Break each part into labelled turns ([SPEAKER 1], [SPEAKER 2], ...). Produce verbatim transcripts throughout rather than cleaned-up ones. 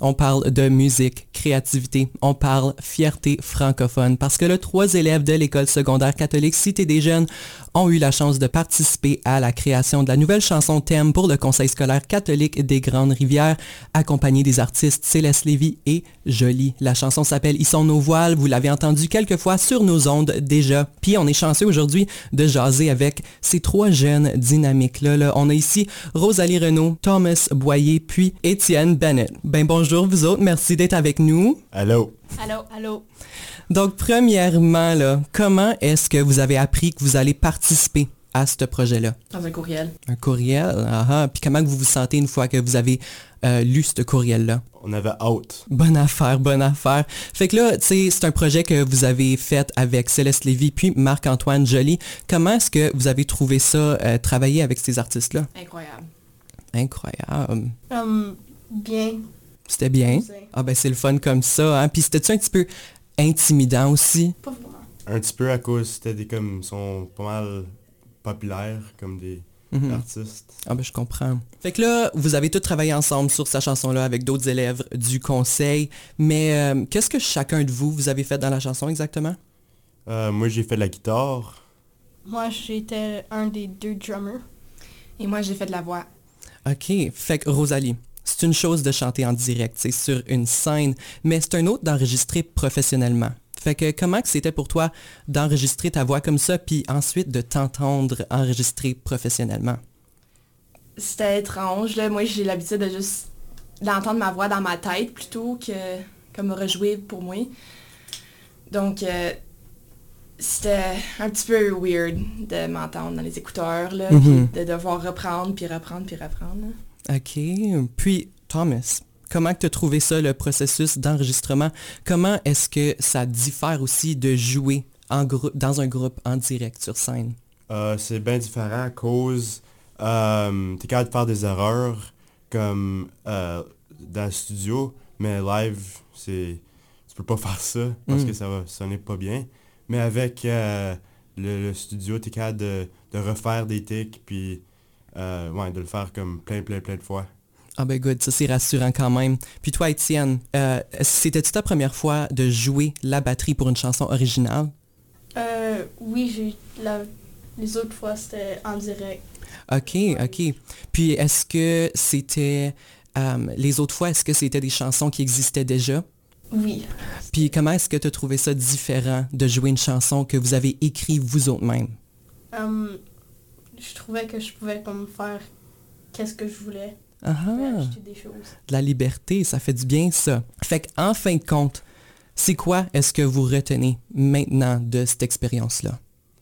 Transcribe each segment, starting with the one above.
[SPEAKER 1] on parle de musique, créativité, on parle fierté francophone parce que là, trois élèves de l'école secondaire catholique Cité des Jeunes ont eu la chance de participer à la création de la nouvelle chanson thème pour le Conseil scolaire catholique des Grandes Rivières, accompagnés des artistes Céleste Lévy et Jolie. La chanson s'appelle « Ils sont nos voiles », vous l'avez entendu quelques fois sur nos ondes déjà. Puis on est chanceux aujourd'hui de jaser avec ces trois jeunes dynamiques-là. Là. On a ici Rosalie Renaud, Thomas Boyer, puis Étienne Bennett. Ben bonjour vous autres, merci d'être avec nous.
[SPEAKER 2] Allô.
[SPEAKER 3] Allô, allô.
[SPEAKER 1] Donc premièrement, là, comment est-ce que vous avez appris que vous allez participer à ce projet-là?
[SPEAKER 3] Dans un courriel.
[SPEAKER 1] Un courriel, ah ah. Puis comment vous vous sentez une fois que vous avez euh, lu ce courriel-là?
[SPEAKER 2] On avait hâte.
[SPEAKER 1] Bonne affaire, bonne affaire. Fait que là, tu sais, c'est un projet que vous avez fait avec Céleste Lévy puis Marc-Antoine Joly. Comment est-ce que vous avez trouvé ça, euh, travailler avec ces artistes-là?
[SPEAKER 3] Incroyable.
[SPEAKER 1] Incroyable.
[SPEAKER 3] Um, bien.
[SPEAKER 1] C'était bien?
[SPEAKER 3] C'est-
[SPEAKER 1] Ah ben c'est le fun comme ça, hein? Puis c'était-tu un petit peu intimidant aussi?
[SPEAKER 3] Pas vraiment.
[SPEAKER 2] Un petit peu à cause, c'était des comme, ils sont pas mal populaires comme des
[SPEAKER 1] Mhm.
[SPEAKER 2] artistes.
[SPEAKER 1] Ah ben je comprends. Fait que là, vous avez tous travaillé ensemble sur sa chanson-là avec d'autres élèves du conseil, mais euh, qu'est-ce que chacun de vous, vous avez fait dans la chanson exactement?
[SPEAKER 2] Euh, moi, j'ai fait de la guitare.
[SPEAKER 3] Moi, j'étais un des deux drummers.
[SPEAKER 4] Et moi, j'ai fait de la voix.
[SPEAKER 1] OK. Fait que Rosalie, c'est une chose de chanter en direct, c'est sur une scène, mais c'est un autre d'enregistrer professionnellement. Fait que comment que c'était pour toi d'enregistrer ta voix comme ça, puis ensuite de t'entendre enregistrer professionnellement?
[SPEAKER 4] C'était étrange, là. Moi, j'ai l'habitude de juste d'entendre ma voix dans ma tête plutôt que comme rejouer pour moi. Donc, euh, c'était un petit peu weird de m'entendre dans les écouteurs, là,
[SPEAKER 1] Mhm.
[SPEAKER 4] puis de devoir reprendre, puis reprendre, puis reprendre. là.
[SPEAKER 1] OK. Puis, Thomas, comment tu as trouvé ça, le processus d'enregistrement? Comment est-ce que ça diffère aussi de jouer en grou- dans un groupe en direct sur scène?
[SPEAKER 2] Euh, c'est bien différent à cause, euh, t'es capable de faire des erreurs comme euh, dans le studio, mais live, c'est, tu peux pas faire ça parce
[SPEAKER 1] Mm.
[SPEAKER 2] que ça va sonner pas bien. Mais avec euh, le, le studio, t'es capable de, de refaire des tics, puis euh, ouais, de le faire comme plein, plein, plein de fois.
[SPEAKER 1] Ah ben good, ça c'est rassurant quand même. Puis toi, Étienne, euh, c'était-tu ta première fois de jouer la batterie pour une chanson originale?
[SPEAKER 3] Euh, oui, j'ai la... les autres fois, c'était en direct.
[SPEAKER 1] OK, OK. Puis est-ce que c'était... euh, les autres fois, est-ce que c'était des chansons qui existaient déjà?
[SPEAKER 3] Oui.
[SPEAKER 1] Puis comment est-ce que tu as trouvé ça différent de jouer une chanson que vous avez écrite vous autres même?
[SPEAKER 3] Um, je trouvais que je pouvais comme faire qu'est-ce que je voulais.
[SPEAKER 1] Ah
[SPEAKER 3] Je pouvais
[SPEAKER 1] ah!
[SPEAKER 3] acheter des choses.
[SPEAKER 1] De la liberté, ça fait du bien ça. Fait qu'en fin de compte, c'est quoi est-ce que vous retenez maintenant de cette expérience-là?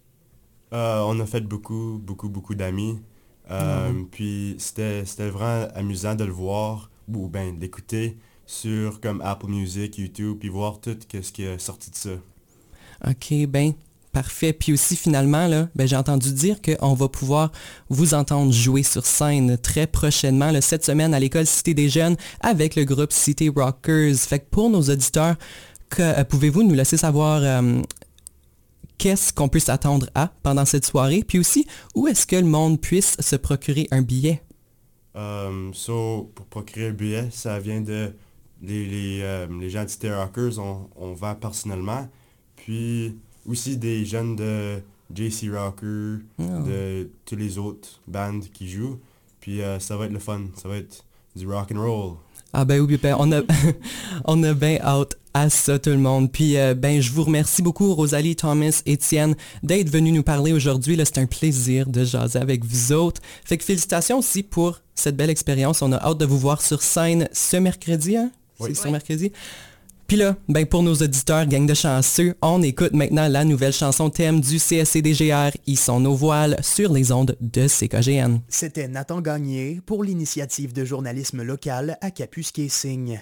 [SPEAKER 2] Euh, on a fait beaucoup, beaucoup, beaucoup d'amis. Euh,
[SPEAKER 1] Mhm.
[SPEAKER 2] Puis c'était c'était vraiment amusant de le voir, ou bien d'écouter sur comme Apple Music, YouTube, puis voir tout ce qui est sorti de ça.
[SPEAKER 1] OK, ben parfait. Puis aussi finalement, là, ben, j'ai entendu dire qu'on va pouvoir vous entendre jouer sur scène très prochainement, là, cette semaine à l'école Cité des Jeunes avec le groupe City Rockers. Fait que pour nos auditeurs, que, euh, pouvez-vous nous laisser savoir euh, qu'est-ce qu'on peut s'attendre à pendant cette soirée? Puis aussi, où est-ce que le monde puisse se procurer un billet?
[SPEAKER 2] Euh, so, pour procurer un billet, ça vient de les, les, euh, les gens de City Rockers, on, on vend personnellement. Puis aussi des jeunes de J C Rocker,
[SPEAKER 1] Oh.
[SPEAKER 2] de tous les autres bandes qui jouent. Puis euh, ça va être le fun, ça va être du rock and roll.
[SPEAKER 1] Ah ben oui, ben on a, on a bien hâte à ça tout le monde. Puis euh, ben je vous remercie beaucoup Rosalie, Thomas, Étienne d'être venus nous parler aujourd'hui. Là, c'est un plaisir de jaser avec vous autres. Fait que félicitations aussi pour cette belle expérience. On a hâte de vous voir sur scène ce mercredi, hein?
[SPEAKER 2] Oui.
[SPEAKER 1] C'est sur
[SPEAKER 4] Oui.
[SPEAKER 1] mercredi. Puis là, ben pour nos auditeurs, gang de chanceux, on écoute maintenant la nouvelle chanson thème du C S C D G R, Ils sont nos voiles, sur les ondes de C K G N.
[SPEAKER 5] C'était Nathan Gagné pour l'initiative de journalisme local à Capus-Quai-Signe.